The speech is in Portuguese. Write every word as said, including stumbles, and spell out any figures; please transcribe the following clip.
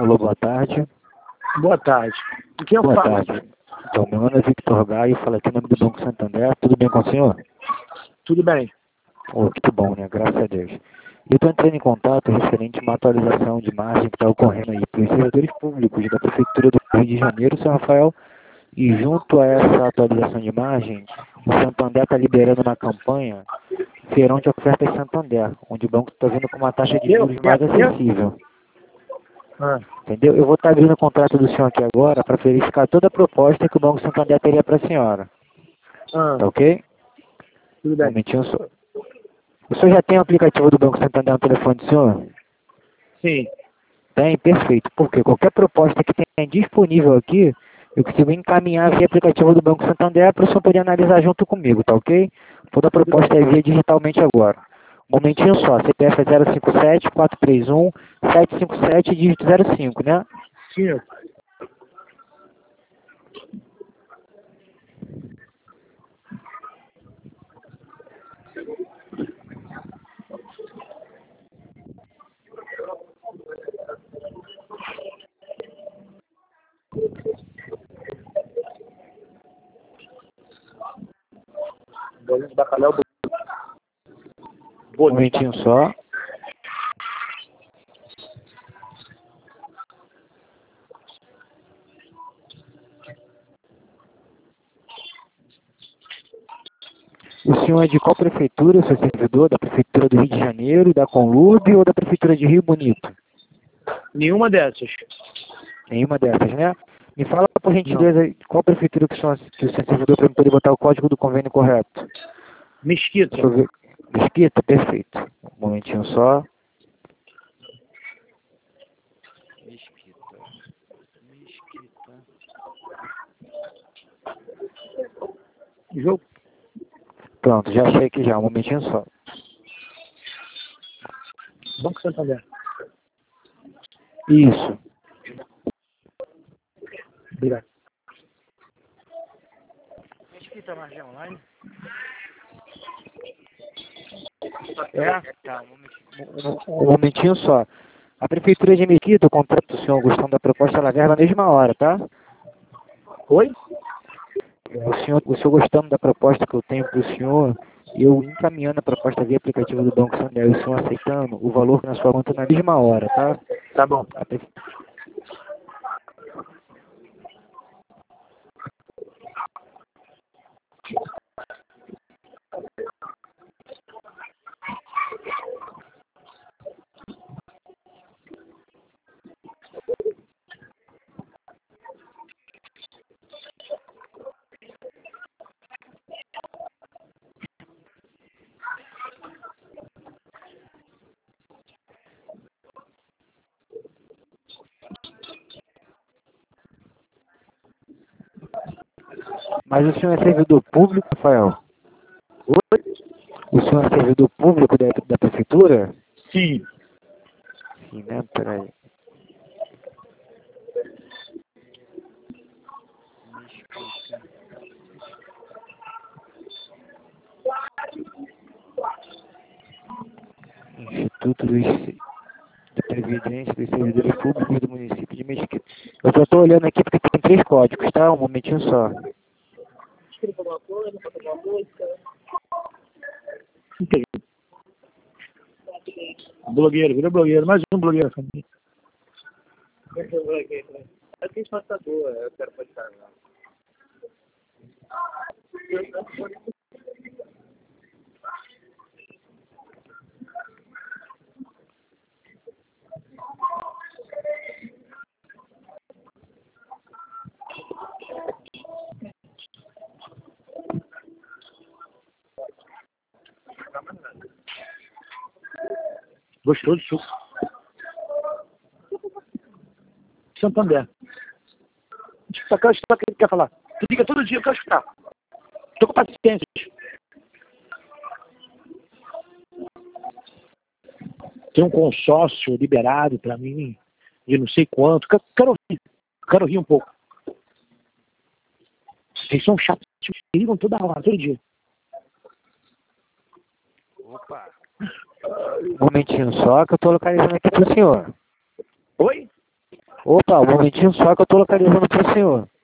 Alô, boa tarde. Boa tarde. O que eu Boa falo? tarde. Então, meu nome é Victor Gaio, falo aqui em nome do Banco Santander. Tudo bem com o senhor? Tudo bem. Oh, que bom, né? Graças a Deus. Eu estou entrando em contato referente a uma atualização de margem que está ocorrendo aí para os servidores públicos da Prefeitura do Rio de Janeiro, São Rafael, e junto a essa atualização de margem, o Santander está liberando uma campanha Feirão de Ofertas Santander, onde o banco está vindo com uma taxa de Eu? juros mais Eu? acessível. Ah, Entendeu? Eu vou estar abrindo o contrato do senhor aqui agora para verificar toda a proposta que o Banco Santander teria para a senhora. ah, Tá ok? tudo Um bem. momentinho só. O senhor já tem o aplicativo do Banco Santander no telefone do senhor? Sim. Tem, perfeito. Porque qualquer proposta que tenha disponível aqui, eu consigo encaminhar via aplicativo do Banco Santander para o senhor poder analisar junto comigo, tá ok? Toda a proposta é via digitalmente agora. Um momentinho só, C P F é zero cinco sete, quatro três um, sete cinco sete, dígito zero cinco, né? Sim. eu- Bolinho de bacalhau. Um Bolinho de momentinho só. O senhor é de qual prefeitura, o seu servidor? Da Prefeitura do Rio de Janeiro, da Conlube ou da Prefeitura de Rio Bonito? Nenhuma dessas. Nenhuma dessas, né? Me fala, por Não. gentileza, qual prefeitura que o senhor, que o senhor servidor para eu poder botar o código do convênio correto? Mesquita. Deixa eu ver. Mesquita, perfeito. Um momentinho só. Mesquita. Mesquita. Jogo. Pronto, já achei aqui já, um momentinho só. Banco Santander. Isso. Obrigado. Mesquita Margem Online? É? Tá, um momentinho, um, um momentinho só. A Prefeitura de Mesquita, o contrato do senhor gostando da proposta, ela verba na mesma hora, tá? Oi? O senhor, o senhor gostando da proposta que eu tenho para o senhor, eu encaminhando a proposta via aplicativo do Banco Santander, e o senhor aceitando o valor na sua conta na mesma hora, tá? Tá bom. A pre- Mas o senhor é servidor público, Rafael? Oi? O senhor é servidor público da, da Prefeitura? Sim. Sim, né? Peraí. Mesquita. Instituto dos, da Previdência dos Servidores Públicos do município de Mesquita. Eu só estou olhando aqui porque tem três códigos, tá? Um momentinho só. Entendi. Blogueiro, virou blogueiro. Mais um blogueiro. Aqui está boa, eu quero passar. Gostou do suco? Santander. Eu quero escutar o que ele quer falar. Tu liga todo dia, eu quero escutar. Estou com paciência. Tem um consórcio liberado para mim de não sei quanto. Quero, quero ouvir. Quero ouvir um pouco. Vocês são chatos. Vocês ligam toda hora, todo dia. Opa! Um momentinho só que eu estou localizando aqui para o senhor. Oi? Opa, um momentinho só que eu estou localizando para o senhor.